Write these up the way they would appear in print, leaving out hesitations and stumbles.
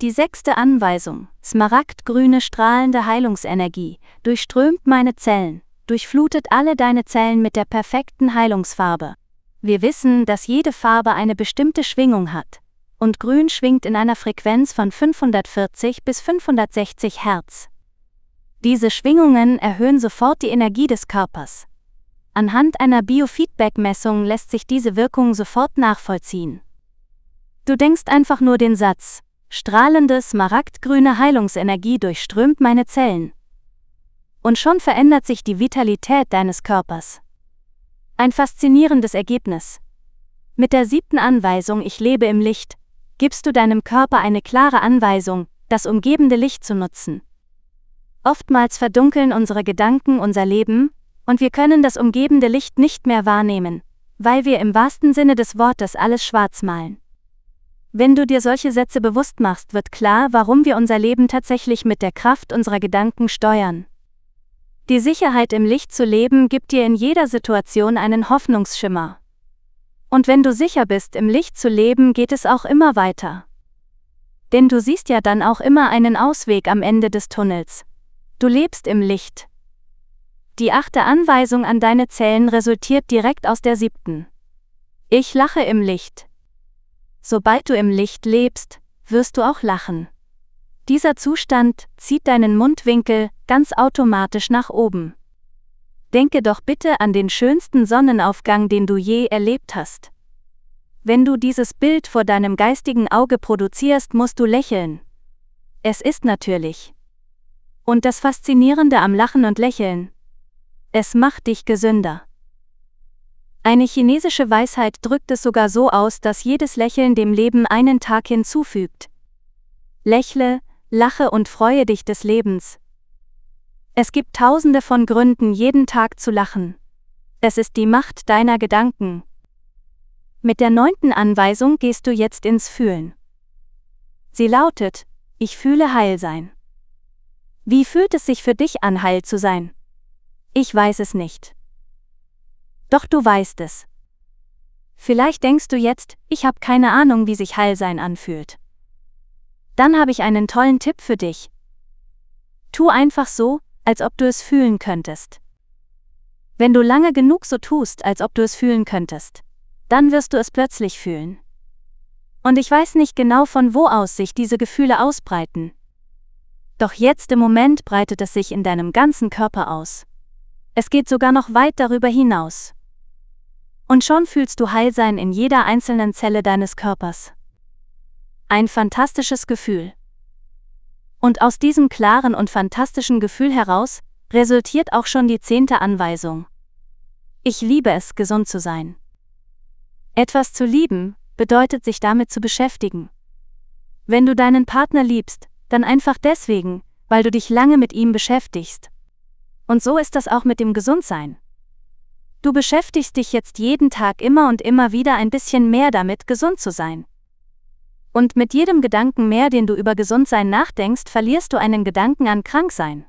Die 6. Anweisung: Smaragdgrüne strahlende Heilungsenergie durchströmt meine Zellen, durchflutet alle deine Zellen mit der perfekten Heilungsfarbe. Wir wissen, dass jede Farbe eine bestimmte Schwingung hat. Und Grün schwingt in einer Frequenz von 540 bis 560 Hertz. Diese Schwingungen erhöhen sofort die Energie des Körpers. Anhand einer Biofeedback-Messung lässt sich diese Wirkung sofort nachvollziehen. Du denkst einfach nur den Satz: strahlende, smaragdgrüne Heilungsenergie durchströmt meine Zellen. Und schon verändert sich die Vitalität deines Körpers. Ein faszinierendes Ergebnis. Mit der 7. Anweisung Ich lebe im Licht gibst du deinem Körper eine klare Anweisung, das umgebende Licht zu nutzen. Oftmals verdunkeln unsere Gedanken unser Leben, und wir können das umgebende Licht nicht mehr wahrnehmen, weil wir im wahrsten Sinne des Wortes alles schwarz malen. Wenn du dir solche Sätze bewusst machst, wird klar, warum wir unser Leben tatsächlich mit der Kraft unserer Gedanken steuern. Die Sicherheit, im Licht zu leben, gibt dir in jeder Situation einen Hoffnungsschimmer. Und wenn du sicher bist, im Licht zu leben, geht es auch immer weiter. Denn du siehst ja dann auch immer einen Ausweg am Ende des Tunnels. Du lebst im Licht. Die 8. Anweisung an deine Zellen resultiert direkt aus der 7. Ich lache im Licht. Sobald du im Licht lebst, wirst du auch lachen. Dieser Zustand zieht deinen Mundwinkel ganz automatisch nach oben. Denke doch bitte an den schönsten Sonnenaufgang, den du je erlebt hast. Wenn du dieses Bild vor deinem geistigen Auge produzierst, musst du lächeln. Es ist natürlich. Und das Faszinierende am Lachen und Lächeln: es macht dich gesünder. Eine chinesische Weisheit drückt es sogar so aus, dass jedes Lächeln dem Leben einen Tag hinzufügt. Lächle, lache und freue dich des Lebens. Es gibt tausende von Gründen, jeden Tag zu lachen. Es ist die Macht deiner Gedanken. Mit der 9. Anweisung gehst du jetzt ins Fühlen. Sie lautet: Ich fühle heil sein. Wie fühlt es sich für dich an, heil zu sein? Ich weiß es nicht. Doch du weißt es. Vielleicht denkst du jetzt: Ich habe keine Ahnung, wie sich Heilsein anfühlt. Dann habe ich einen tollen Tipp für dich. Tu einfach so, als ob du es fühlen könntest. Wenn du lange genug so tust, als ob du es fühlen könntest, dann wirst du es plötzlich fühlen. Und ich weiß nicht genau, von wo aus sich diese Gefühle ausbreiten. Doch jetzt im Moment breitet es sich in deinem ganzen Körper aus. Es geht sogar noch weit darüber hinaus. Und schon fühlst du Heilsein in jeder einzelnen Zelle deines Körpers. Ein fantastisches Gefühl. Und aus diesem klaren und fantastischen Gefühl heraus resultiert auch schon die 10. Anweisung. Ich liebe es, gesund zu sein. Etwas zu lieben bedeutet, sich damit zu beschäftigen. Wenn du deinen Partner liebst, dann einfach deswegen, weil du dich lange mit ihm beschäftigst. Und so ist das auch mit dem Gesundsein. Du beschäftigst dich jetzt jeden Tag immer und immer wieder ein bisschen mehr damit, gesund zu sein. Und mit jedem Gedanken mehr, den du über Gesundsein nachdenkst, verlierst du einen Gedanken an Kranksein.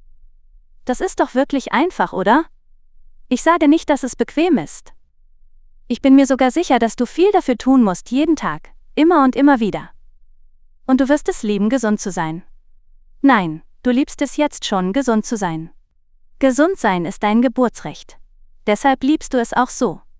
Das ist doch wirklich einfach, oder? Ich sage nicht, dass es bequem ist. Ich bin mir sogar sicher, dass du viel dafür tun musst, jeden Tag, immer und immer wieder. Und du wirst es lieben, gesund zu sein. Nein, du liebst es jetzt schon, gesund zu sein. Gesund sein ist dein Geburtsrecht. Deshalb liebst du es auch so.